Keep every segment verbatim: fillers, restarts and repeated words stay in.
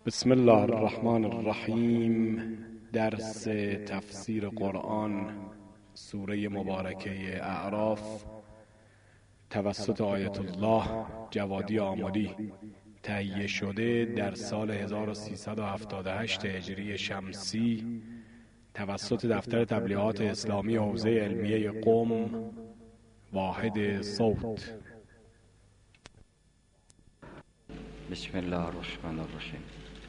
بسم الله الرحمن الرحیم. درس تفسیر قرآن سوره مبارکه اعراف توسط آیت الله جوادی آملی تهیه شده در سال هزار و سیصد و هفتاد و هشت هجری شمسی توسط دفتر تبلیغات اسلامی حوزه علمیه قم واحد صوت. بسم الله الرحمن الرحیم.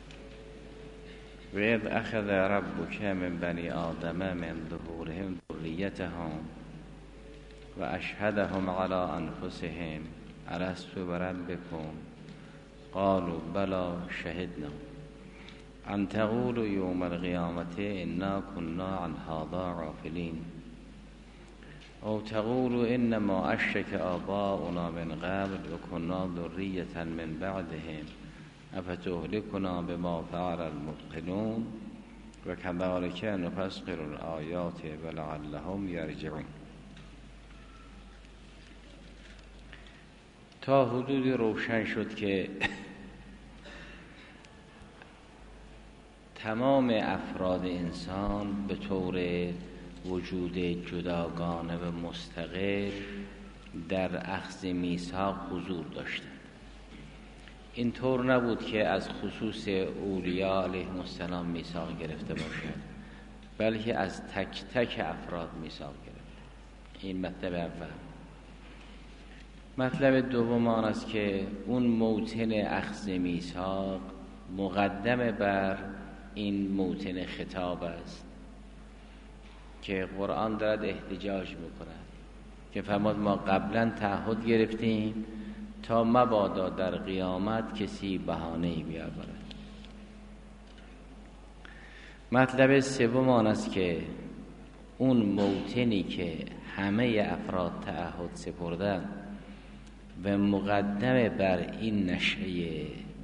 و اذ اخذ ربک من بنی آدم من ظهورهم ذریتهم و اشهدهم علی انفسهم الست بربکم قالوا بلی شهدنا ان تقولوا یوم القیامة انا كنا عن هذا غافلین او تقولوا انما اشرک آباؤنا من قبل و كنا ذریة من بعدهم افتهلكنا بما فعل المبطلون و كذلك نفصل الآیات ولعلهم یرجعون. تا حدودی روشن شد که تمام افراد انسان به طور وجود جداگانه و مستقل در اخذ میثاق حضور داشتند. اینطور نبود که از خصوص اولیاء علیهم السلام میثاق گرفته باشد، بلکه از تک تک افراد میثاق گرفته. این مطلب اول. مطلب دوم آن است که اون موطن اخذ میثاق مقدم بر این موطن خطاب است که قرآن دارد احتجاج میکند که فرمود ما قبلا تعهد گرفتیم تا مبادا در قیامت کسی بهانه‌ای بیاورد. مطلب سوم آن است که اون موطنی که همه افراد تعهد سپردن و مقدم بر این نشأه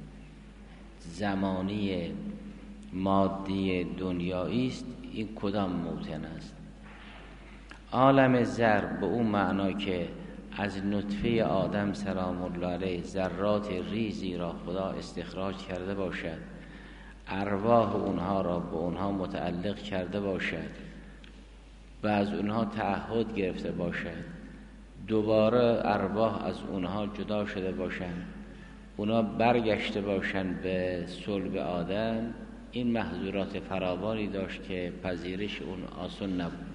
زمانی مادی دنیایی است، این کدام موطن است؟ عالم ذر به اون معنا که از نطفه آدم سلام الله علیه ذرات ریزی را خدا استخراج کرده باشد، ارواح اونها را به اونها متعلق کرده باشد و از اونها تعهد گرفته باشد، دوباره ارواح از اونها جدا شده باشند، اونها برگشته باشند به صلب آدم، این محظورات فراوانی داشت که پذیرش اون آسان نبود.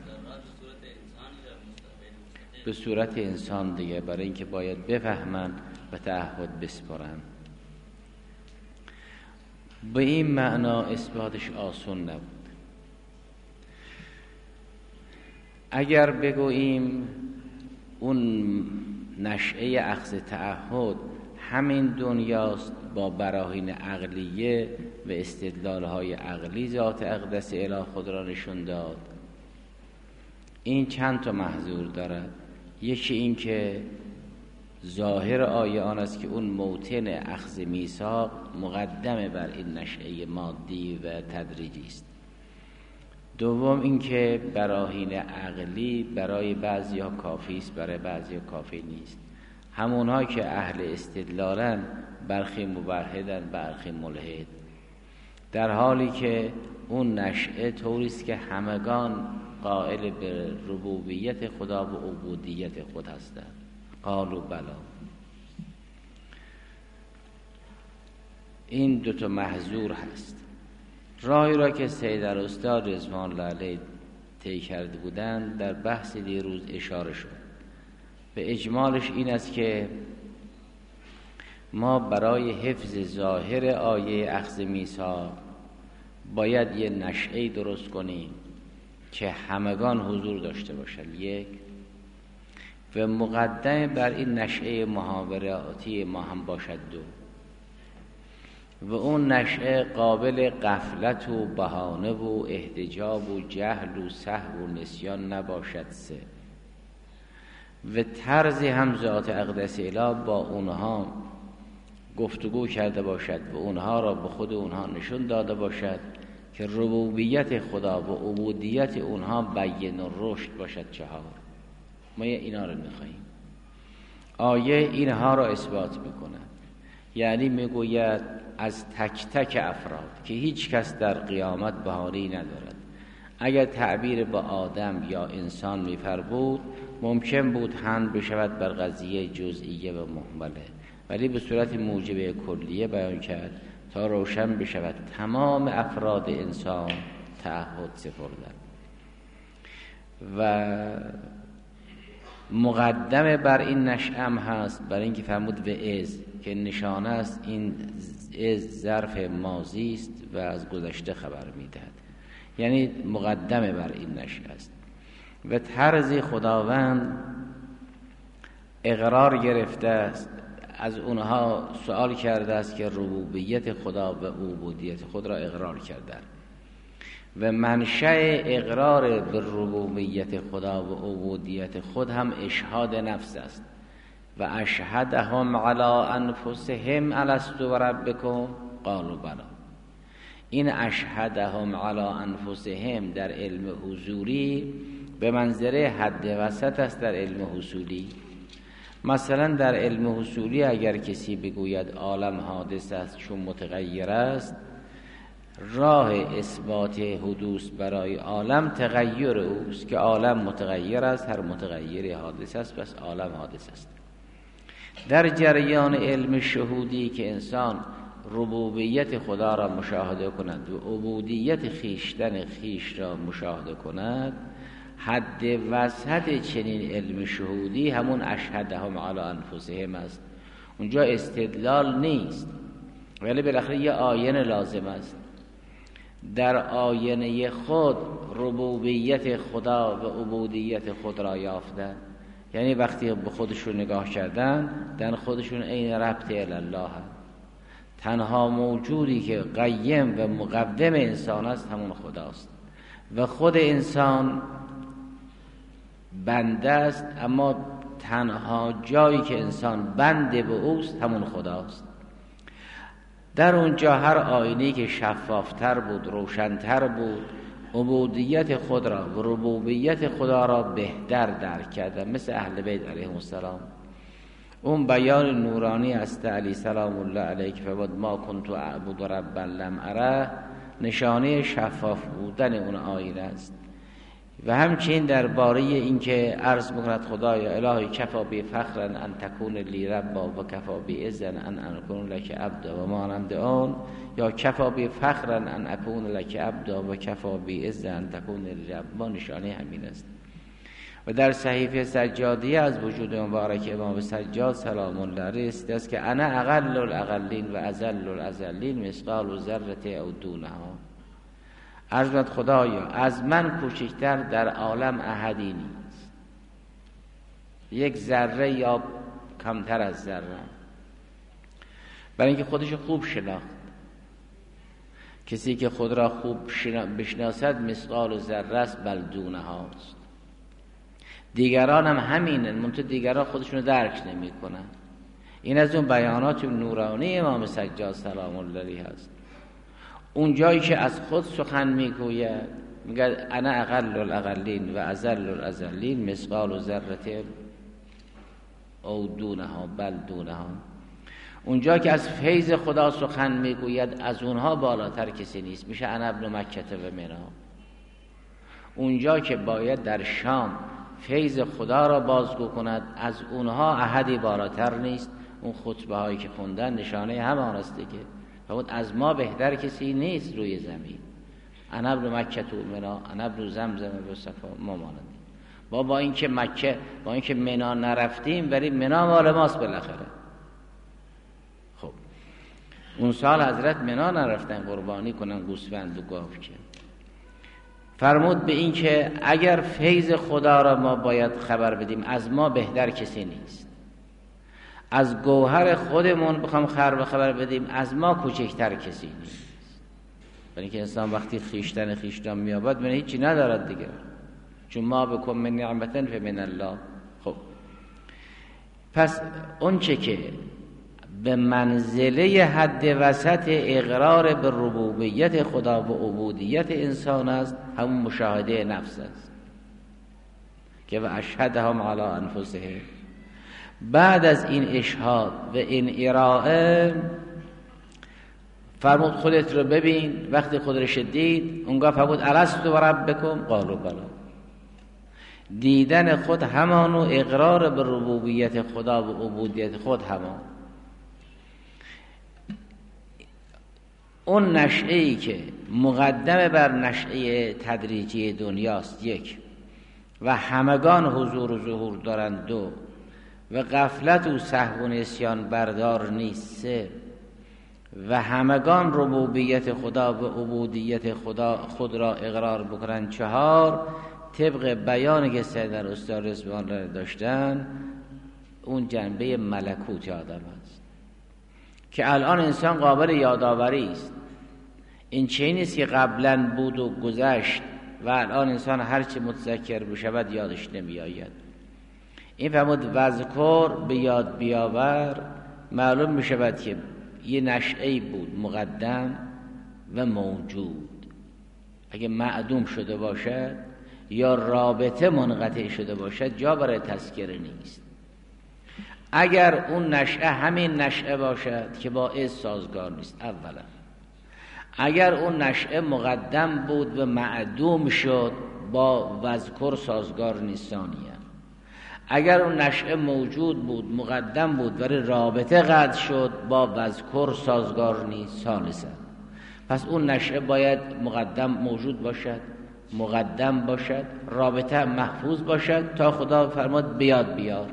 به صورت انسان دیگه، برای اینکه باید بفهمن و تعهد بسپارن. به این معنا اثباتش آسان نبود. اگر بگوییم اون نشأه اخذ تعهد همین دنیاست با براهین عقلیه و استدلال‌های عقلی ذات اقدس اله خود را نشون داد، این چند تا محظور دارد. یکی این که ظاهر آیه آن است که اون موطن اخذ میثاق مقدم بر این نشأه مادی و تدریجی است. دوم این که براهین عقلی برای بعضی‌ها کافی است، برای بعضی‌ها کافی نیست. همونها که اهل استدلالن برخی موحدن، برخی ملحد، در حالی که اون نشأه طوری است که همگان قائل به ربوبیت خدا و عبودیت خود هستند. قالوا بلا. این دو تا محظور هست. راهی را که سید الاستاد رضوان الله علیه طی کرده بودند در بحث دیروز اشاره شد. به اجمالش این است که ما برای حفظ ظاهر آیه اخذ میثاق باید یه نشأه درست کنیم که همگان حضور داشته باشند، یک، و مقدم بر این نشأه محاوراتی ما هم باشد، دو، و اون نشأه قابل غفلت و بهانه و احتجاب و جهل و سهو و نسیان نباشد، سه، و طرز هم ذات اقدس اله با اونها گفتگو کرده باشد و اونها را به خود اونها نشون داده باشد که ربوبیت خدا و عبودیت اونها بین و رشد باشد. چهار، ما اینا رو میخواییم. آیه اینها را اثبات میکنه. یعنی میگوید از تک تک افراد که هیچ کس در قیامت بهانه‌ای ندارد. اگر تعبیر با آدم یا انسان می‌فرمود ممکن بود حمل بشود بر قضیه جزئیه و مهمله، ولی به صورت موجبه کلیه بیان کرد تا روشن بشود تمام افراد انسان تعهد سپردند. و مقدمه بر این نشأه هست برای اینکه فرمود به از که نشانه است این از ظرف ماضی است و از گذشته خبر میدهد، یعنی مقدمه بر این نشأه است. و طرزی خداوند اقرار گرفته است، از اونها سوال کرده است که ربوبیت خدا و عبودیت خود را اقرار کردند و منشأ اقرار به ربوبیت خدا و عبودیت خود هم اشهاد نفس است. و اشهدهم علی انفسهم الست بربکم قالوا بلی. این اشهدهم علی انفسهم در علم حضوری به منظره حد وسط است در علم حصولی. مثلا در علم حصولی اگر کسی بگوید عالم حادث است چون متغیر است، راه اثبات حدوث برای عالم تغییر اوست که عالم متغیر است، هر متغیری حادث است، پس عالم حادث است. در جریان علم شهودی که انسان ربوبیت خدا را مشاهده کند و عبودیت خیشتن خیش را مشاهده کند، حد وسط چنین علم شهودی همون اشهدهم علی انفسهم است. اونجا استدلال نیست، ولی بالاخره یه آینه لازم است. در آینه خود ربوبیت خدا و عبودیت خود را یافتن، یعنی وقتی به خودشون نگاه کردن در خودشون عین ربط الی الله هست. تنها موجودی که قیم و مقدم انسان است همون خداست و خود انسان بنده است، اما تنها جایی که انسان بنده به اوست همون خداست. در اونجا هر آینه‌ای که شفافتر بود، روشنتر بود، عبودیت خود را و ربوبیت خدا را بهتر درک کرد، مثل اهل بیت علیهم السلام. اون بیان نورانی است علی سلام الله علیه که فرمود ما کنت اعبد ربا لم اره، نشانه شفاف بودن اون آینه است. و همچنین درباره اینکه عرض میکند خدایا الهی کفا بی فخرا ان تکون لی ربا و کفا بی اذن ان اکون لک عبدا و مانند آن، یا کفا بی فخرا ان اکون لک عبدا و کفا بی اذن ان تکون لی ربا، نشانه همین است. و در صحیفه سجادیه از وجود مبارک امام سجاد سلام الله علیه است که انا اقل الاقلین و اذل الازلین مثقال ذره او دونها. عرض می‌کند خدایا از من کوچکتر در عالم احدی نیست، یک ذره یا کمتر از ذره، برای اینکه خودش خوب شناخت. کسی که خود را خوب بشناسد مثقال ذره است بل دونه هاست. دیگران هم همینن، منتها دیگران خودشون رو درک نمی کنن. این از اون بیانات نورانی امام سجاد سلام الله علیه هست. اون جایی که از خود سخن میگوید میگه انا اقل الاقلین و اذل الازلین مثقال ذره او دونها بل دونها. اونجا که از فیض خدا سخن میگوید از اونها بالاتر کسی نیست، میشه انا ابن مکه و منا. اونجا که باید در شام فیض خدا را بازگو کند از اونها احدی بالاتر نیست. اون خطبه هایی که خوندن نشانه همان است دیگه. فرمود از ما بهتر کسی نیست روی زمین. انا ابن مکه و منا، انا ابن زمزم و صفا، ما مانند ما با اینکه مکه با اینکه منا نرفتیم ولی منا مال ماست بالاخره. خب اون سال حضرت منا نرفتن قربانی کنن گوسفند و گاو. که فرمود به این که اگر فیض خدا را ما باید خبر بدیم از ما بهتر کسی نیست، از گوهر خودمون بخوام خبر خبر بدیم از ما کوچکتر کسی نیست. برای اینکه انسان وقتی خیشتن خیشتن میابد من هیچی ندارد دیگه، چون ما بکن من نعمتن فمن الله. خب پس اون چه که به منزله حد وسط اقرار به ربوبیت خدا و عبودیت انسان است، همون مشاهده نفس است که و اشهدهم علی انفسهم. بعد از این اشهاد و این ارائه فرمود خودت رو ببین. وقتی خودش دید اونگاه فرمود الستو ربکم قالوا بلی. دیدن خود همان و اقرار به ربوبیت خدا و عبودیت خود همان. اون نشأه‌ای که مقدم بر نشأه تدریجی دنیاست یک، و همگان حضور و ظهور دارند دو، و غفلت و سهو و نسیان بردار نیست سه، و همگان ربوبیت خدا و عبودیت خدا خود را اقرار بکنند چهار، طبق بیانی که سیدنا استاد رضوان الله داشتن اون جنبه ملکوت آدم است که الان انسان قابل یادآوری است. این چیزی نیست که قبلا بود و گذشت و الان انسان هرچی متذکر بشود یادش نمی آید. این فرمود وذکر به یاد بیاور، معلوم می شود که یه نشأه‌ای بود مقدم و موجود. اگه معدوم شده باشد یا رابطه منقطع شده باشد جا برای تذکره نیست. اگر اون نشأه همین نشأه باشد که با از سازگار نیست اولا، اگر اون نشأه مقدم بود و معدوم شد با وذکر سازگار نیست ثانیا، اگر اون نشأه موجود بود مقدم بود ولی رابطه قطع شد با وذکر سازگار نیست ثالثا. پس اون نشأه باید مقدم موجود باشد، مقدم باشد، رابطه محفوظ باشد تا خدا فرماد بیاد بیار.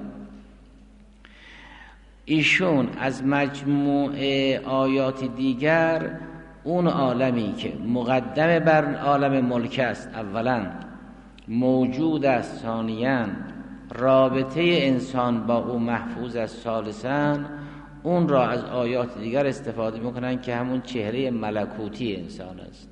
ایشون از مجموعه آیات دیگر اون عالمی که مقدم بر عالم ملک است اولا، موجود است ثانیاً، رابطه انسان با او محفوظ است ثالثاً، اون را از آیات دیگر استفاده میکنن که همون چهره ملکوتی انسان است.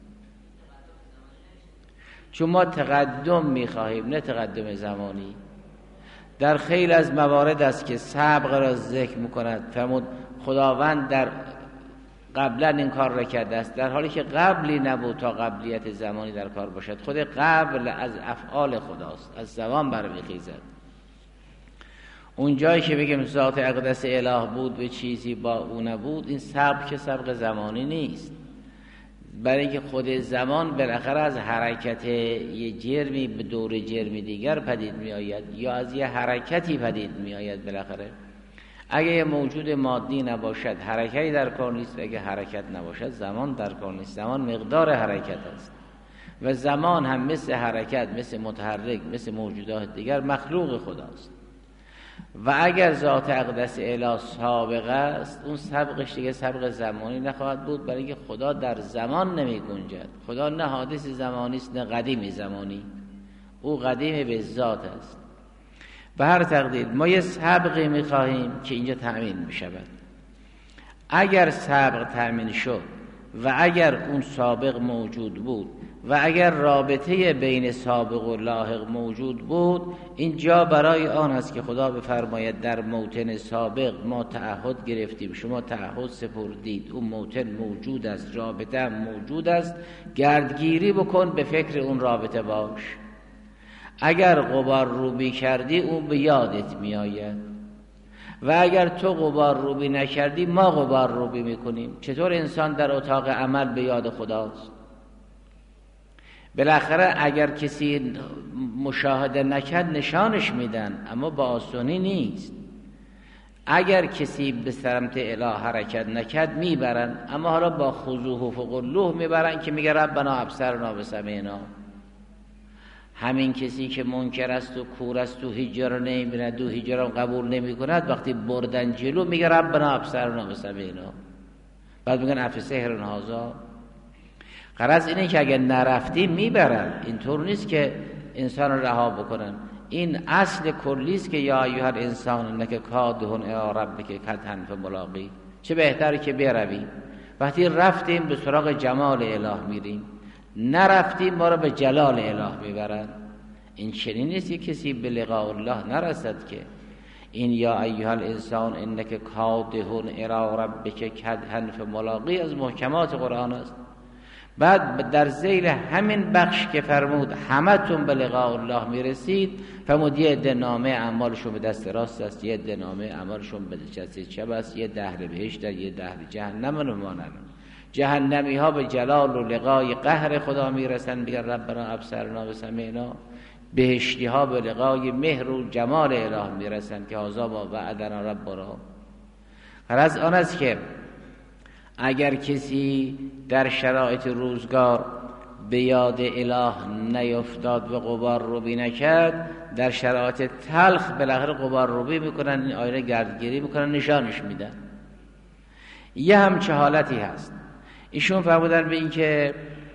چون ما تقدم میخواهیم نه تقدم زمانی. در خیلی از موارد است که سبق را ذکر میکند، فرمود خداوند در قبلا این کار را کرده است، در حالی که قبلی نبود تا قبلیت زمانی در کار باشد. خود قبل از افعال خداست، از زمان برمیخیزد. اون جایی که بگیم ذات اقدس اله بود و چیزی با او نبود، این سبق که سبق زمانی نیست، برای اینکه خود زمان بالاخره از حرکت یه جرمی به دور جرمی دیگر پدید می آید یا از یه حرکتی پدید می آید. بالاخره اگه یه موجود مادی نباشد حرکتی در کار نیست، و اگه حرکت نباشد زمان در کار نیست. زمان مقدار حرکت است و زمان هم مثل حرکت، مثل متحرک، مثل موجودات دیگر مخلوق خداست. و اگر ذات اقدس اله سابقه است، اون سبقش دیگه سبق زمانی نخواهد بود، برای اینکه خدا در زمان نمی گنجد. خدا نه حادث زمانی است نه قدیم زمانی، او قدیم به ذات است. به هر تقدیر ما یه سبقی می خواهیم که اینجا تأمین می شود. اگر سبق تأمین شد و اگر اون سابق موجود بود و اگر رابطه بین سابق و لاحق موجود بود، اینجا برای آن است که خدا بفرماید در موطن سابق ما تعهد گرفتیم، شما تعهد سپردید، اون موطن موجود است، رابطه هم موجود است، گردگیری بکن، به فکر اون رابطه باش. اگر غبار روبی کردی اون به یادت می آید و اگر تو غبار روبی نکردی ما غبار روبی میکنیم. چطور انسان در اتاق عمل به یاد خداست؟ بالاخره اگر کسی مشاهده نکرد نشانش میدن، اما با آسانی نیست. اگر کسی به سمت اله حرکت نکرد میبرن، اما حالا با خضوع و فقلوه میبرن که میگه ربنا ابصرنا و سمعنا. همین کسی که منکر است و کور است و هیچ جا را نمیبیند و هیچ جا را قبول نمی کند، وقتی بردن جلو میگه ربنا ابصرنا و سمعنا، بعد میگن افسحر هذا. غرض اینه که اگر نرفتیم میبرن، اینطور نیست که انسان رو رها بکنن. این اصل کلی است که یا ایها الانسان انک کادح الی ربک کدحا فملاقی. چه بهتره که بروی. وقتی رفتیم به سراغ جمال اله میریم، نرفتیم ما رو به جلال اله میبرن. این چنین نیست که کسی به لقاء الله نرسد که این یا ایها الانسان انک کادح الی ربک کدحا فملاقی از محکمات قرآن است. بعد در ذیل همین بخش که فرمود همتون به لقاء الله میرسید، فرمود یه عده نامه اعمالشون به دست راست است، یه عده نامه اعمالشون به دست چپ است، یه دهر بهشت است، یه دهر جهنم. نمانن جهنمی ها به جلال و لقای قهر خدا میرسن، میگن ربنا ابصرنا و سمعنا. بهشتی ها به لقای مهر و جمال اله میرسن که هذا ما وعدنا ربنا. غرض آن است که اگر کسی در شرایط روزگار به یاد اله نیفتاد و غبار روبی نکرد، در شرایط تلخ بالاخره غبار روبی میکنن، این آینه گردگیری میکنن، نشانش میدن. یه همچه حالتی هست. ایشون فرمودن به این که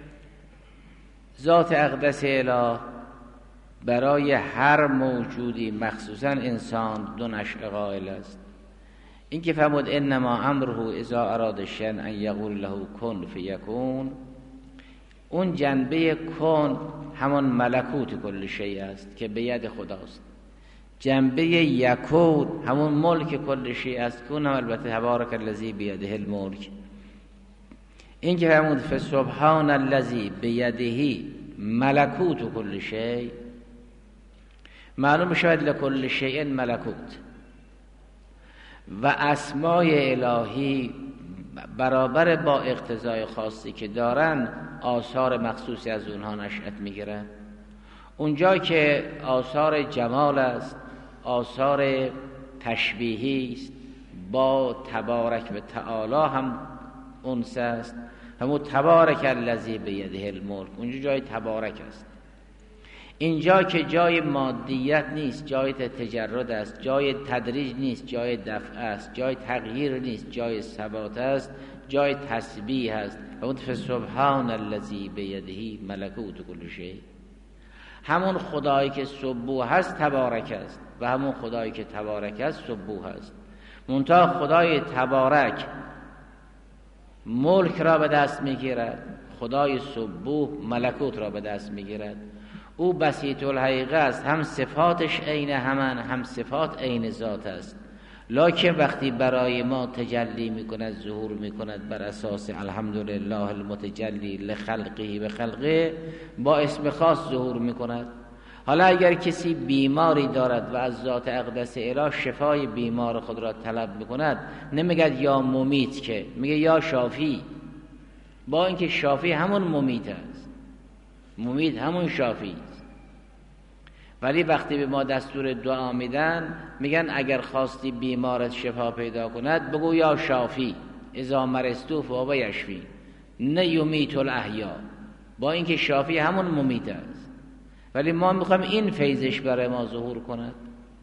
ذات اقدس اله برای هر موجودی مخصوصا انسان دو نشأه قائل است. این که فرمود انما امره اذا اراد شیئا ان یقول له کن فیکون، اون جنبه کن همان ملکوت کل شیء است که به ید خداست. جنبه یکون همون ملک کل شیء است که اون البته تبارک الذی بیده الملک. این که فرمود فسبحان الذی بیده ملکوت کل شیء، معلوم شود لکل شیء ملکوت. و اسمای الهی برابر با اقتضای خاصی که دارن آثار مخصوصی از اونها نشأت میگیرن. اونجا که آثار جمال است، آثار تشبیهی است، با تبارک و تعالی هم انس است. همون تبارک الذی بیده الملک، اونجا جای تبارک است. اینجا که جای مادیت نیست، جای تجرد است، جای تدریج نیست، جای دفع است، جای تغییر نیست، جای ثبات است، جای تسبیح است. و فسبحان الذی بیده ملکوت کل شیء. همون خدایی که سبوح است تبارک است و همون خدایی که تبارک است سبوح است. منتها خدای تبارک ملک را به دست میگیرد، خدای سبوح ملکوت را به دست میگیرد. او بسیط الحقیقه است، هم صفاتش عین همان، هم صفات عین ذات است. لکن وقتی برای ما تجلی میکند، ظهور میکند بر اساس الحمدلله المتجلی لخلقه به خلقه، با اسم خاص ظهور میکند. حالا اگر کسی بیماری دارد و از ذات اقدس اله شفای بیمار خود را طلب میکند، نمیگد یا ممیت، که میگه یا شافی، با اینکه شافی همون ممیت است، ممیت همون شافی است. ولی وقتی به ما دستور دعا میدن میگن اگر خواستی بیمارت شفا پیدا کند بگو یا شافی اذا مرضت فهو یشفی، نه یمیت الاحیا، با اینکه شافی همون ممیت است. ولی ما میخوایم این فیضش برای ما ظهور کند.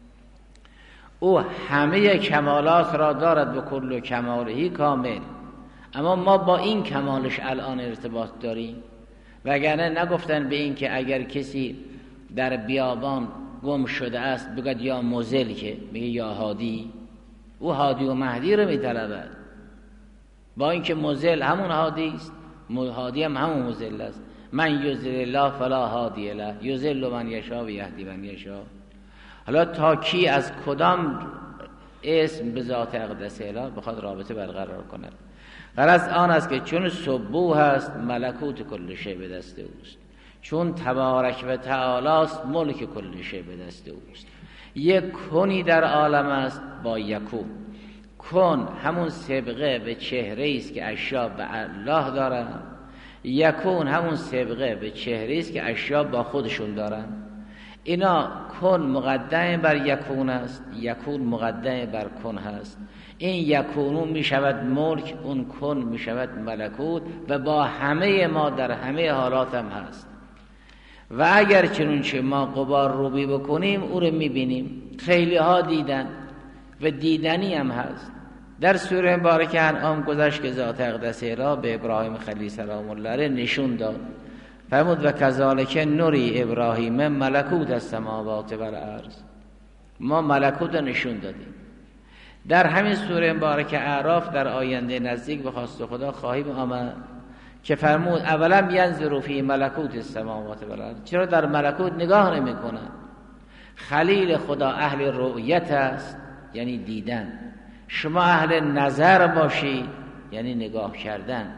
او همه کمالات را دارد و کل کمالهی کامل، اما ما با این کمالش الان ارتباط داریم. وگرنه نگفتن به این که اگر کسی در بیابان گم شده است بگد یا مزل، که میگه یا هادی. او هادی و مهدی رو میطلبد، با اینکه مزل همون هادی است، هادی هم همون مزل است. من یضلل الله فلا هادی له، یضل من یشاء و یهدی من یشاء. حالا تا کی از کدام اسم به ذات اقدس اله بخواد رابطه برقرار کند؟ غرض آن است که چون سبوح است ملکوت کل شیء به دست اوست، چون تبارک و تعالی است ملک کل شیء به دست اوست. یک کنی در عالم است با یکون. کن همون سبقه به چهره است که اشیا به الله دارن، یکون همون سبقه به چهره است که اشیا با خودشون دارن. اینا کن مقدم بر یکون است، یکون مقدم بر کن هست. این یکونون می شود ملک، اون کن می شود ملکوت، و با همه ما در همه حالات هم هست. و اگر چنونچه ما غبار روبی بکنیم او رو می بینیم. خیلی ها دیدن و دیدنی هم هست. در سوره مبارکه انعام گذشت که ذات اقدس اله به ابراهیم خلیل سلام الله نشون داد، فرمود و کذالک نوری ابراهیم ملکوت السماوات و الارض. ما ملکوت رو نشون دادیم. در همین سوره مبارکه اعراف در آینده نزدیک به خواست خدا خواهیم آمد که فرمود اولم ینظروا فی ملکوت السماوات و الارض، چرا در ملکوت نگاه نمی کنن؟ خلیل خدا اهل رؤیت است، یعنی دیدن. شما اهل نظر باشید، یعنی نگاه کردن.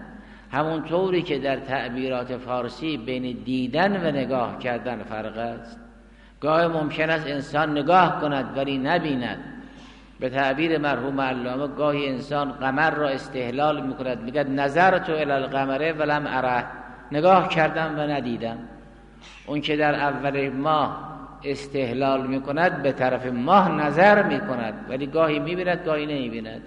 همون طوری که در تعبیرات فارسی بین دیدن و نگاه کردن فرق است. گاه ممکن است انسان نگاه کند ولی نبیند. به تعبیر مرحوم علامه گاهی انسان قمر را استهلال میکند، میگه نظرت الی القمر ولم اره، نگاه کردم و ندیدم. اون که در اول ماه استهلال میکند به طرف ماه نظر میکند ولی گاهی میبیند گاهی نمیبیند.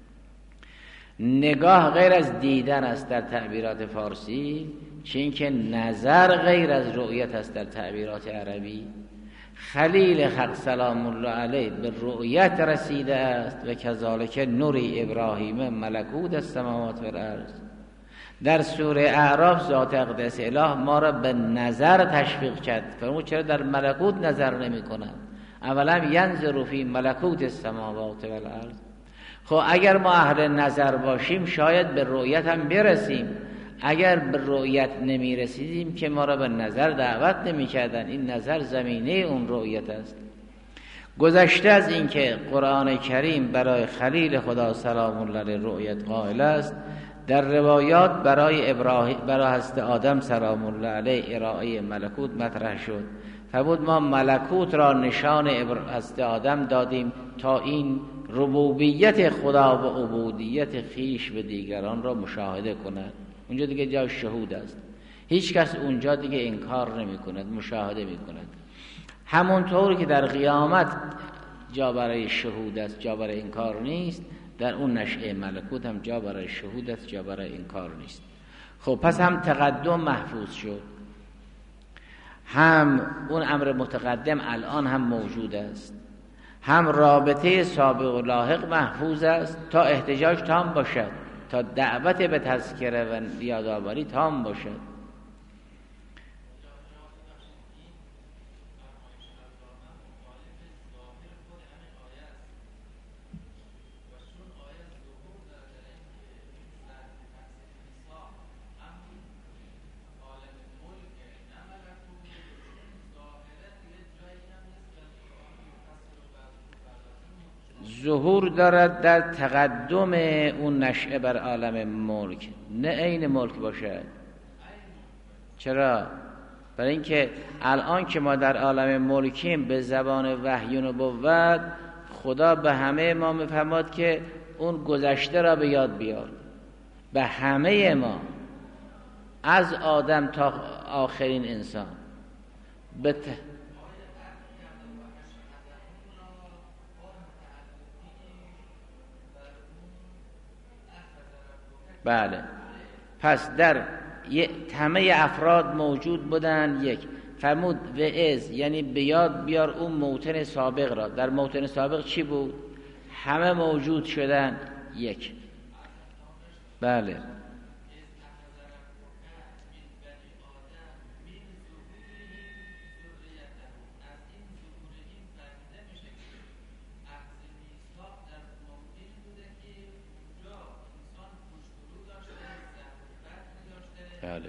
نگاه غیر از دیدن است در تعبیرات فارسی، چون که نظر غیر از رؤیت است در تعبیرات عربی. خلیل حق سلام الله علیه به رؤیت رسیده است و کذالک نوری ابراهیم ملکوت السماوات و الارض. در سوره اعراف ذات اقدس اله ما را به نظر تشویق کرد. فرمود چرا در ملکوت نظر نمی کند؟ اولا ینظر فی ملکوت السماوات و الارض. خب اگر ما اهل نظر باشیم شاید به رؤیت هم برسیم. اگر به رؤیت نمی رسیدیم که ما را به نظر دعوت نمی کردن. این نظر زمینه اون رؤیت است. گذشته از این که قرآن کریم برای خلیل خدا سلام الله علیه رؤیت قائل است، در روایات برای ابراهیم برای حضرت آدم سلام الله علیه ارائه ملکوت مطرح شد. فرمود ما ملکوت را نشان حضرت آدم دادیم تا این ربوبیت خدا و عبودیت خیش به دیگران را مشاهده کند. اونجا دیگه جای شهود است، هیچ کس اونجا دیگه انکار نمی کند، مشاهده می کند. همونطور که در قیامت جا برای شهود است، جا برای انکار نیست، در اون نشأه ملکوت هم جا برای شهود است، جا برای انکار نیست. خب پس هم تقدم محفوظ شد، هم اون امر متقدم الان هم موجود است، هم رابطه سابق و لاحق محفوظ است تا احتجاج تام باشد، تا دعوت به تذکره و یادآوری تام باشد. ظهور دارد در تقدم اون نشأه بر عالم ملک، نه عین ملک باشد. چرا؟ برای اینکه الان که ما در عالم ملکیم به زبان وحی و نبوت خدا به همه ما میفرماد که اون گذشته را به یاد بیار. به همه ما، از آدم تا آخرین انسان. به ت... بله، پس در همه افراد موجود بودن. یک فرمود و از، یعنی به یاد بیار اون موطن سابق را. در موطن سابق چی بود؟ همه موجود شدن. یک، بله، بله،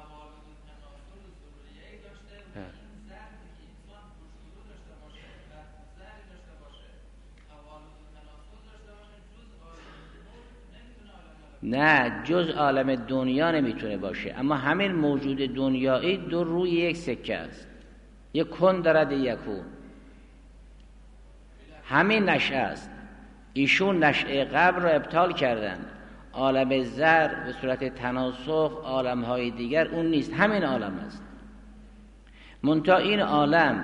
نه جز عالم دنیا نمیتونه باشه، اما همین موجود دنیایی دو روی یک سکه است، یک کن دارد یکون. همین نشأه است. ایشون نشأه قبل را ابطال کردن. عالم زر به صورت تناسخ عالم‌های دیگر اون نیست، همین عالم است. منتها این عالم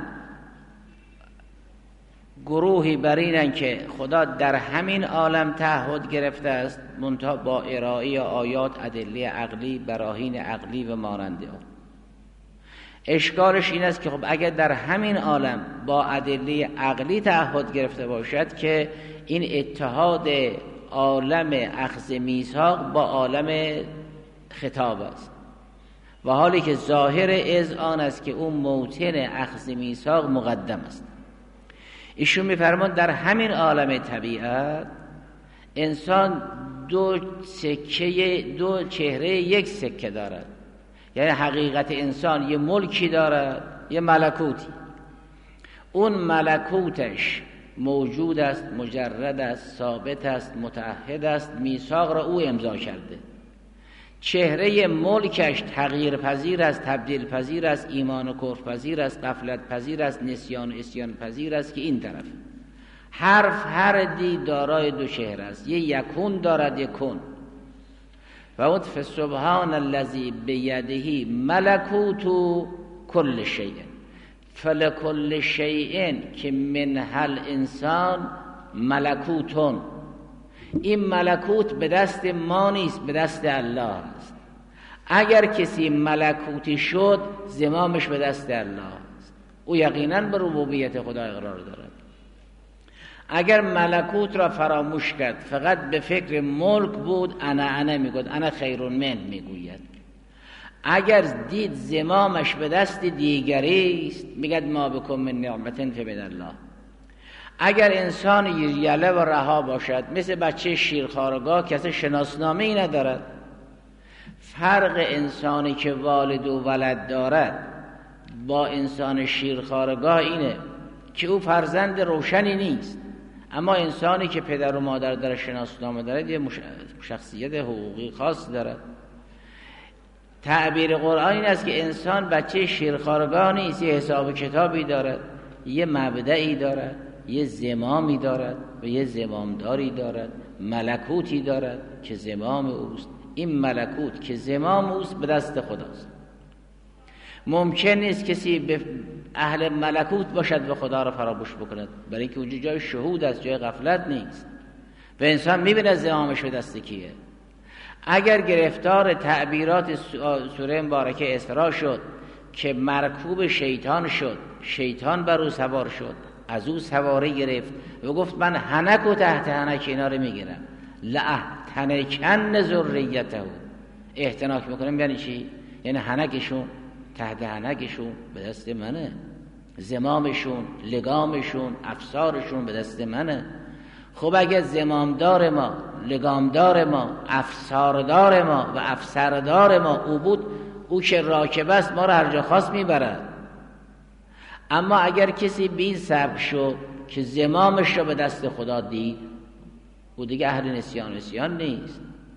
گروهی بر اینن که خدا در همین عالم تعهد گرفته است، منتها با ارائه آیات، ادله عقلی، براهین عقلی و مانند آن. اشکالش این است که خب اگر در همین عالم با ادله عقلی تعهد گرفته باشد که این اتحاد عالم اخذ میثاق با عالم خطاب است، و حالی که ظاهر از آن است که اون موطن اخذ میثاق مقدم است. ایشون می‌فرماند در همین عالم طبیعت انسان دو سکه، دو چهره یک سکه دارد. یعنی حقیقت انسان یه ملکی دارد، یه ملکوتی. اون ملکوتش موجود است، مجرد است، ثابت است، متعهد است، میثاق را او امضا کرده. چهره ملکش تغییر پذیر است، تبدیل پذیر است، ایمان و کفر پذیر است، غفلت پذیر است، نسیان و عصیان پذیر است که این طرف. حرف هر دی دارای دو چهره است، یه یکون دارد یک کن. و اون فسبحان الذی بیده ملکوت کل شیء فلکل شیء که من هل انسان ملکوتون. این ملکوت به دست ما نیست، به دست الله است. اگر کسی ملکوتی شد زمامش به دست الله است، او یقینا به ربوبیت خدا اقرار دارد. اگر ملکوت را فراموش کرد، فقط به فکر ملک بود، انا انا میگوید، انا خیر من میگوید. اگر دید زمامش به دست دیگری است، میگد ما بکن من نعمت فمن الله. اگر انسان یله و رها باشد، مثل بچه شیرخوارگاه که اصلا شناسنامه ای ندارد. فرق انسانی که والد و ولد دارد با انسان شیرخوارگاه اینه که او فرزند روشنی نیست، اما انسانی که پدر و مادر داره، شناسنامه داره، یه شخصیت حقوقی خاص دارد. تعبیر قرآن این است که انسان بچه شیرخوارگاه نیست، یه حساب کتابی دارد، یه مبدعی دارد، یه زمامی دارد و یه زمامداری دارد، ملکوتی دارد که زمام اوست. این ملکوت که زمام اوست به دست خداست. ممکن نیست کسی به اهل ملکوت باشد و خدا را فراموش بکند، برای اینکه اونجا جای شهود است، جای غفلت نیست و انسان میبینه زمامش به دست کیه. اگر گرفتار تعبیرات سوره مبارکه اسراء شد که مرکوب شیطان شد، شیطان بر او سوار شد، از او سواره گرفت و گفت من حنک و تحت حنک اینا رو میگیرم، لأحتنکن ذریته، احتناک میکنم. یعنی چی؟ یعنی حنکشون، تحت حنکشون به دست منه، زمامشون، لگامشون، افسارشون به دست منه. خب اگه زمامدار ما، لگامدار ما، افساردار ما و افسردار ما او بود، او که راکب است ما را هر جا خواست میبرد. اما اگر کسی بین سبک شد که زمامش را به دست خدا دید، او دیگه اهل نسیان نسیان نیست.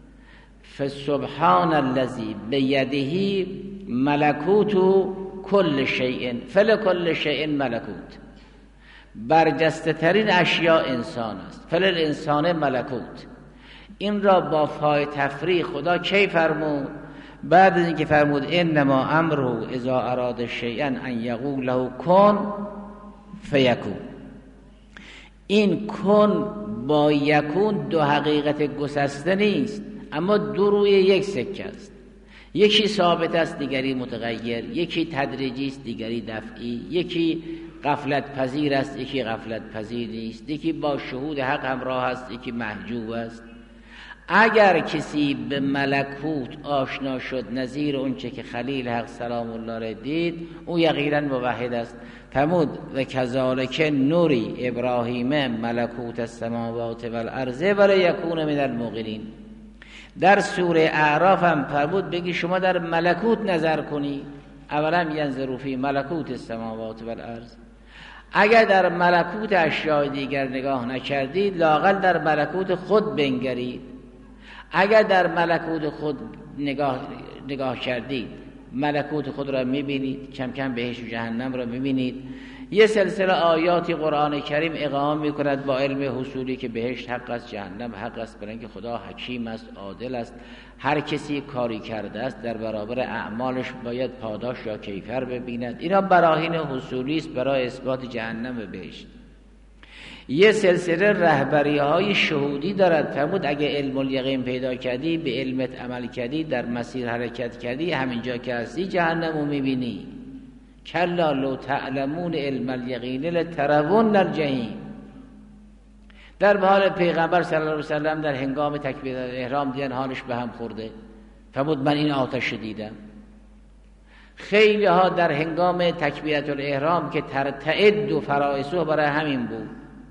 فسبحان الذی بیده ملکوت کل شیء فلکل شیء ملکوت. برجسته ترین اشیاء انسان است، فل الانسان ملکوت. این را با فای تفریح خدا کی فرمود؟ بعد از اینکه فرمود انما امره اذا اراد شیئا ان یقول له کن فیکون. این کن با یکون دو حقیقت گسسته نیست، اما دو روی یک سکه است. یکی ثابت است، دیگری متغیر. یکی تدریجی است، دیگری دفعی. یکی غفلت پذیر است، یکی غفلت پذیر نیست. یکی با شهود حق همراه است، یکی محجوب است. اگر کسی به ملکوت آشنا شد، نظیر اونچه که خلیل حق سلام الله را دید، او یقینا موحد است. فرمود و کذالک نوری ابراهیم ملکوت السماوات والارض ولیکون من الموقنین. در سوره اعراف هم فرمود بگی شما در ملکوت نظر کنی، اولا ینظروا فی ملکوت السماوات والارض. اگر در ملکوت اشیاء دیگر نگاه نکردید، لااقل در ملکوت خود بنگرید. اگر در ملکوت خود نگاه, نگاه کردید، ملکوت خود را میبینید، کم کم بهشت و جهنم را میبینید. یه سلسله آیاتی قرآن کریم اقامه میکند با علم حصولی که بهشت حق است، جهنم حق است، برای اینکه خدا حکیم است، عادل است. هر کسی کاری کرده است در برابر اعمالش باید پاداش یا کیفر ببیند. اینا براهین حصولی است برای اثبات جهنم و بهشت. یه سلسله رهبری های شهودی دارد. فرمود اگه علم الیقین پیدا کردی، به علمت عمل کردی، در مسیر حرکت کردی، همینجا که هستی جهنم رو میبینی. کلا لو تعلمون علم الیقین لترون الجحیم. در حال پیغمبر صلی الله علیه و سلم در هنگام تکبیر احرام دیدن حالش به هم خورده، فرمود من این آتش دیدم. خیلی ها در هنگام تکبیرت الاحرام که ترتعد و فرائسه برای همین بود.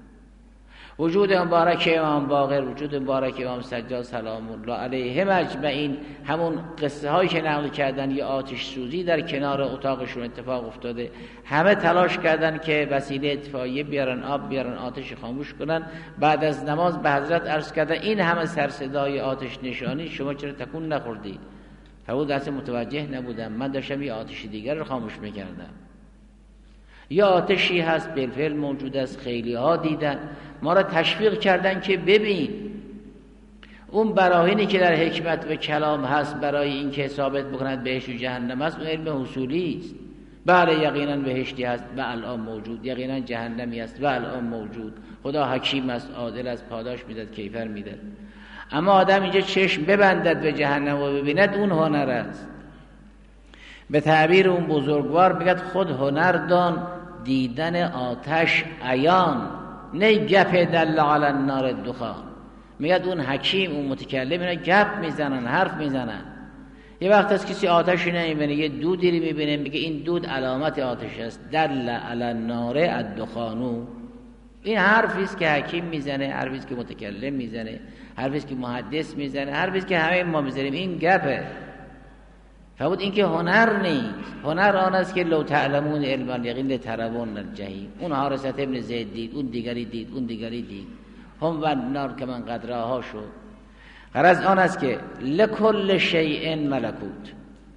وجود مبارک امام باقر، وجود مبارک امام سجاد سلام الله علیهم اجمعین، همون قصه هایی که نقل کردن یه آتش سوزی در کنار اتاقشون اتفاق افتاده، همه تلاش کردن که وسیله اطفائیه بیارن، آب بیارن، آتش خاموش کنن. بعد از نماز به حضرت عرض کردن این همه سر صدای آتش نشانی، شما چرا تکون نخوردید؟ فرمود دست متوجه نبودم، من داشتم یه آتش دیگر رو خاموش میکردم. یا آتشی هست بالفعل موجود است، خیلی ها دیدن، ما را تشویق کردن که ببین اون براهینی که در حکمت و کلام هست برای این که ثابت بکند بهشت و جهنم است، اون علم حصولی است. بله یقینا بهشتی هست و الان موجود، یقینا جهنمی است و الان موجود. خدا حکیم است، عادل است، پاداش میداد، کیفر میداد. اما آدم اینجا چشم ببندد به جهنم و ببیند، اون هنر است. به تعبیر اون بزرگوار بگد خود هنر دان دیدن آتش عیان، نه گپ دل علی النار دخان. میگد اون حکیم، اون متکلم اینا گپ میزنن، حرف میزنن. یه وقت از کسی آتشی نمیبینه، یه دودی رو میبینه، میگه این دود علامت آتش است، دل علی النار الدخانو. این حرفی است که حکیم میزنه، حرفی است که متکلم میزنه، حرفی است که محدث میزنه، حرفی است که همه ما میزنیم. این گپه. فقط این که هنر نیست. هنر آن است که لو تعلمون علم الیقین لترون الجحیم. اون حارثة ابن زید دید، اون دیگری دید، اون دیگری دید. هم و نار که من قدرها شد. غرض آن است که لکل شیء ملکوت.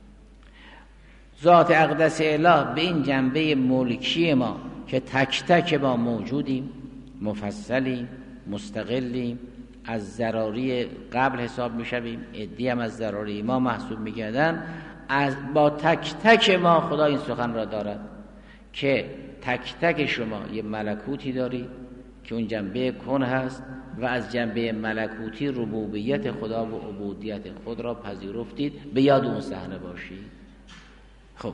ذات اقدس اله به این جنبه ملکی ما که تک تک ما موجودیم، مفصلیم، مستقلیم، از ضراری قبل حساب میشویم، عدی هم از ضراری ما محسوب میگردن. از با تک تک ما خدا این سخن را دارد که تک تک شما یه ملکوتی دارید که اون جنبه کن هست و از جنبه ملکوتی ربوبیت خدا و عبودیت خود را پذیرفتید. به یاد اون صحنه باشید. خب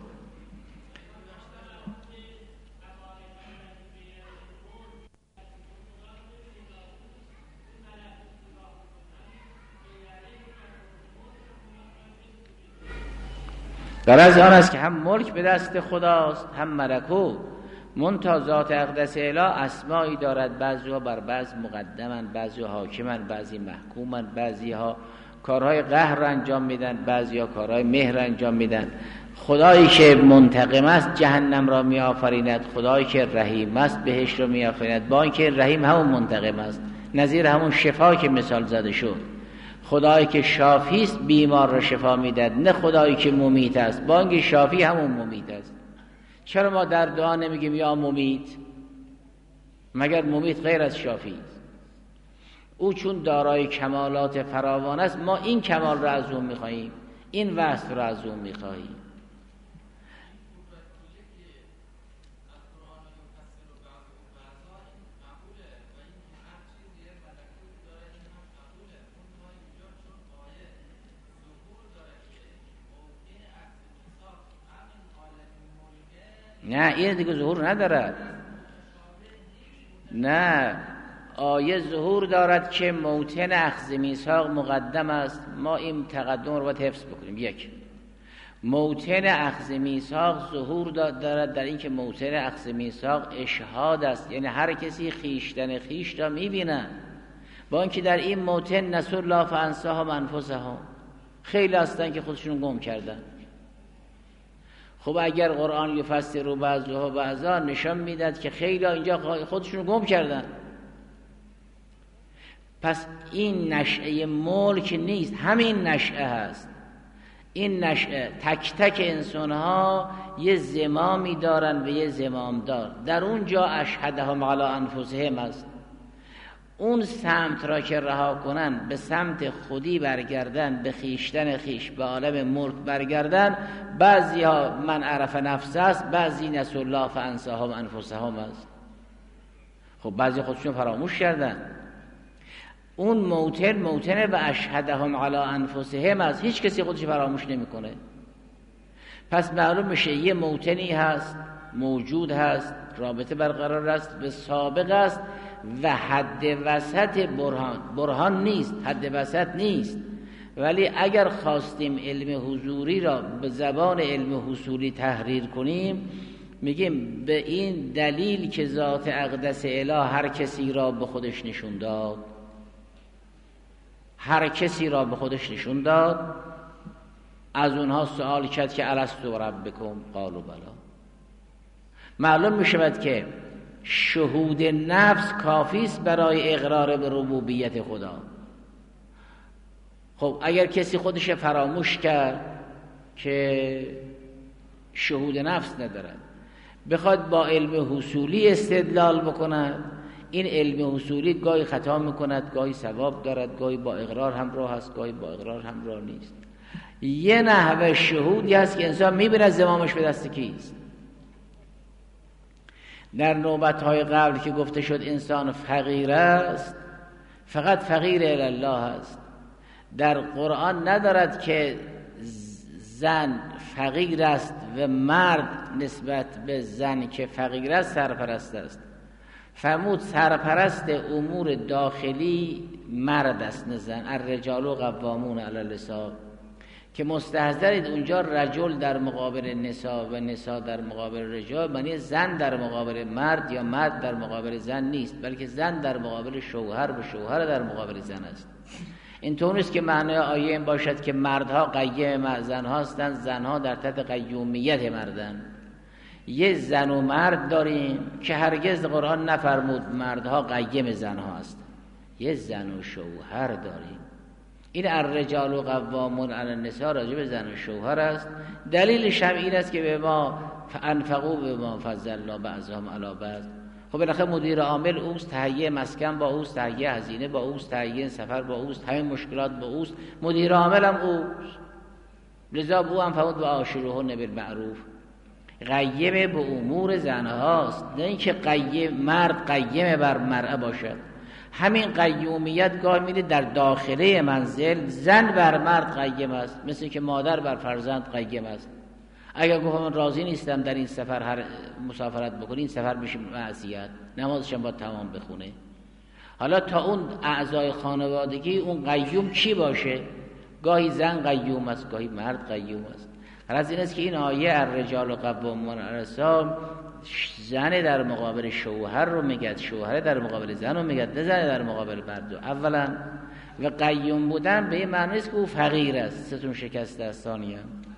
غرض آن است که هم ملک به دست خداست، هم ملکوت. منتها ذات اقدس اله اسمایی دارد، بعضی ها بر بعض مقدمن، بعضی ها حاکمن، بعضی محکومن، بعضی ها کارهای قهر انجام میدن، بعضی ها کارهای مهر انجام میدن. خدایی که منتقم است جهنم را می آفریند، خدایی که رحیم است بهشت را می آفریند. با اینکه رحیم همون منتقم است، نظیر همون شفا که مثال زده شد. خدایی که شافی است بیمار را شفا میدهد، نه خدایی که ممیت است، با اینکه شافی همون ممیت است. چرا ما در دعا نمیگیم یا ممیت؟ مگر ممیت غیر از شافی است؟ او چون دارای کمالات فراوان است، ما این کمال را از اون میخواییم، این وصف را از اون میخواییم. نه این دیگه ظهور ندارد. نه آیه ظهور دارد که موطن اخذ میثاق مقدم است. ما این تقدم رو باید حفظ بکنیم. یک، موطن اخذ میثاق ظهور دارد در این که موطن اخذ میثاق اشهاد است، یعنی هر کسی خیشتن خیش را میبینن. با اینکه در این موطن نسوا الله فانساهم انفسهم، خیلی هستن که خودشون گم کردن. خب اگر قرآن یفسر بعضها بعضا نشان میداد که خیلی اینجا خودشون گم کردن. پس این نشأه ملک نیست، همین نشأه هست. این نشأه تک تک انسان ها یه زمامی دارن و یه زمامدار. در اونجا اشهدهم علی انفسهم است. اون سمت را که رها کنن، به سمت خودی برگردن، به خیشتن خیش، به عالم مرد برگردن. بعضی ها من عرف نفسه است، بعضی نسوا الله فانساهم انفسهم است. خب بعضی خودشون فراموش کردن. اون موطن موطن و اشهدهم علی انفسهم است. هیچ کسی خودش فراموش نمیکنه. پس معلوم میشه یه موطنی هست، موجود هست، رابطه برقرار است، به سابق است و حد وسط برهان برهان نیست، حد وسط نیست. ولی اگر خواستیم علم حضوری را به زبان علم حصولی تحریر کنیم، میگیم به این دلیل که ذات اقدس اله هر کسی را به خودش نشون داد، هر کسی را به خودش نشون داد. از اونها سوال کرد که الستو ربکم قالوا بلی. معلوم میشود که شهود نفس کافی است برای اقرار به ربوبیت خدا. خب اگر کسی خودش فراموش کرد، که شهود نفس ندارد بخواد با علم حصولی استدلال بکند، این علم حصولی گاهی خطا میکند، گاهی ثواب دارد، گاهی با اقرار همراه است، گاهی با اقرار همراه نیست. یه نحوه شهودی هست که انسان میبیند زمامش به دست کیست. در نوبت‌های قبل که گفته شد انسان فقیر است، فقط فقیر الله است. در قرآن ندارد که زن فقیر است و مرد نسبت به زن که فقیر است سرپرست است. فرمود سرپرست امور داخلی مرد است نه زن. الرجال قوامون علی النساء، که مستحضرید اونجا رجل در مقابل نساء و نساء در مقابل رجال، معنی زن در مقابل مرد یا مرد در مقابل زن نیست، بلکه زن در مقابل شوهر و شوهر در مقابل زن است. اینطور نیست که معنای آیه این باشد که مردها قیم زنها هستند، زنها در تحت قیومیت مردن. یه زن و مرد داریم که هرگز قرآن نفرمود مردها قیم زنها هستند. یه زن و شوهر داریم. این الرجال قوامون علی النساء راجع به زن و شوهر است. دلیلش هم این است که به ما انفقوا به ما فضلنا بعضهم علی بعض. خب بالاخره مدیر عامل اوست، تهیه مسکن با اوست، تهیه هزینه با اوست، تهیه سفر با اوست، همین مشکلات با اوست، مدیر عامل هم اوست. لذا بو هم فرمود و عاشروهن بالمعروف. قیم به امور زنهاست، نه اینکه قیم مرد قیم بر مرأه باشد. همین قیومیت گاه میده در داخله منزل زن بر مرد قیم است، مثل که مادر بر فرزند قیم است. اگر گفت من راضی نیستم در این سفر هر مسافرت بکنی، این سفر میشه معصیت، نمازشم باید تمام بخونه. حالا تا اون اعضای خانوادگی اون قیوم چی باشه؟ گاهی زن قیوم است، گاهی مرد قیوم است. غرض این است که این آیه الرجال قوامون علی النساء زن در مقابل شوهر رو میگه، شوهر در مقابل زن رو میگه، نه زن در مقابل مرد. اولا و قیوم بودن به این معنی است که او فقیر است، ستون شکسته است. ثانیاً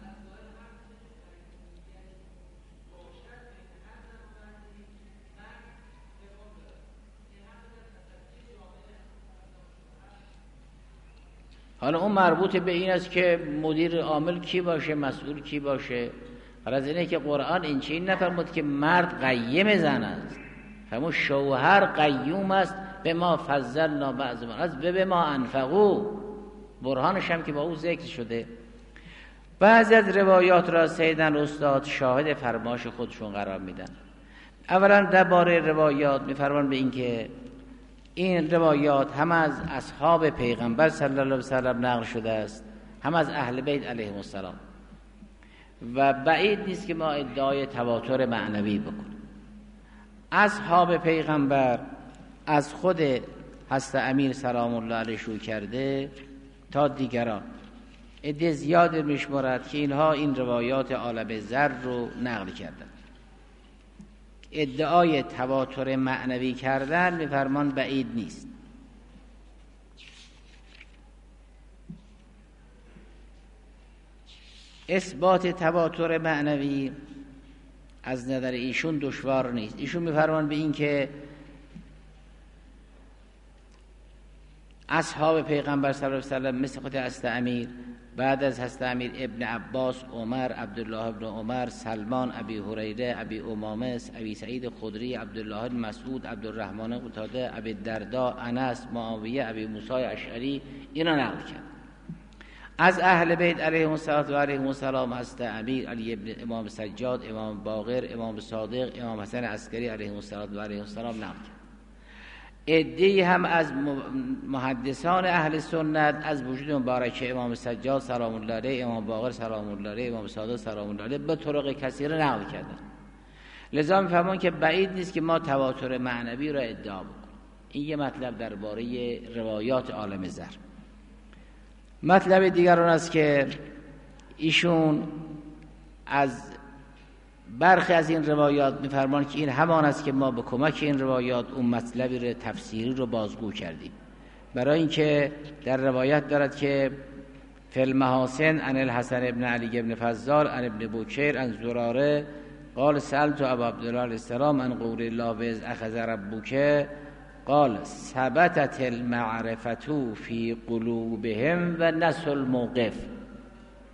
حالا اون مربوط به این است که مدیر عامل کی باشه، مسئول کی باشه. غرض اینه که قرآن این چیز نفرمود که مرد قیم زن است، همون شوهر قیوم است. به ما فضلنا بعضهم از به ما انفقوا، برهانش هم که با او ذکر شده. بعضی از روایات را سیدن استاد شاهد فرمایش خودشون قرار میدن. اولا درباره روایات میفرمان به این که این روایات هم از اصحاب پیغمبر صلی الله علیه و سلم نقل شده است، هم از اهل بیت علیهم السلام، و بعید نیست که ما ادعای تواتر معنوی بکنیم. اصحاب پیغمبر از خود حضرت امیر سلام الله علیه شروع کرده تا دیگران عده زیاد میشمارد که اینها این روایات عالم ذر رو نقل کردند. ادعای تواتر معنوی کردن میفرمان بعید نیست. اثبات تواتر معنوی از نظر ایشون دشوار نیست. ایشون میفرمان به این که اصحاب پیغمبر صلی الله علیه و سلم مثل خود حضرت امیر، بعد از حضرت امیر ابن عباس، عمر، عبدالله ابن عمر، سلمان، ابی هریره، ابی امامه، ابی سعید خدری، عبدالله بن مسعود، عبدالرحمن قتاده، ابی الدرداء، انس، معاویه، ابی موسی اشعری اینا نقل کرد. از اهل بیت علیهم الصلوة و علیهم السلام حضرت امیر، علی ابن امام سجاد، امام باقر، امام صادق، امام حسن عسکری علیهم الصلوة و علیهم السلام نقل کرد. عده‌ای هم از محدثان اهل سنت از وجود مبارک امام سجاد سلام الله علیه، امام باقر سلام الله علیه، امام صادق سلام الله علیه به طرق کثیره نقل کردند. لذا می‌فهمون که بعید نیست که ما تواتر معنوی را ادعا بکنیم. این یه مطلب درباره روایات عالم ذر. مطلب دیگر اون است که ایشون از برخی از این روایات می‌فرمان که این همان است که ما به کمک این روایات اون مطلبی رو تفسیری رو بازگو کردیم. برای اینکه در روایت دارد که فی المحاسن عن الحسن ابن علی ابن فضال عن ابن بوکیر عن زراره قال سألت ابا عبدالله علیه السلام عن قول الله وإذ أخذ ربک قال ثبتت المعرفة فی قلوبهم و نسوا الموقف.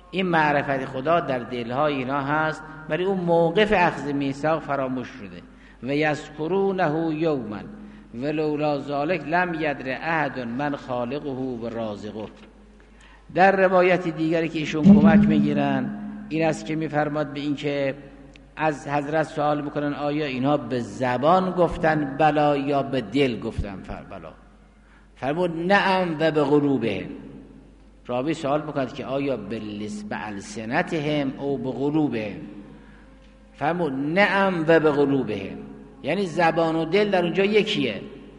این معرفت خدا در دلهای اینا هست، ولی اون موقف اخذ میثاق فراموش شده. و یذکرونه یوما ولولا ذلک لم یدر احد من خالقه و رازقه. در روایت دیگری که ایشون کمک میگیرن این است که میفرماد به این که از حضرت سوال میکنن آیا اینها به زبان گفتن بلا یا به دل گفتن بلا؟ فرمود نعم و به قلوبهم. راوی سوال میکند که آیا به السنتهم او به قلوبهم؟ فرمود نعم و به قلوبهم، یعنی زبان و دل در اونجا یکیه.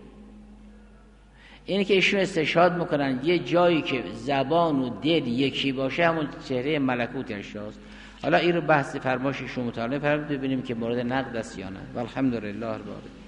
اینی که ایشون استشهاد میکنن یه جایی که زبان و دل یکی باشه همون چهره ملکوت ارشاست. حالا این رو بحث فرمایششون مطالعه فرمود ببینیم که مورد نقد است یا نه. والحمدلله رب العالمین.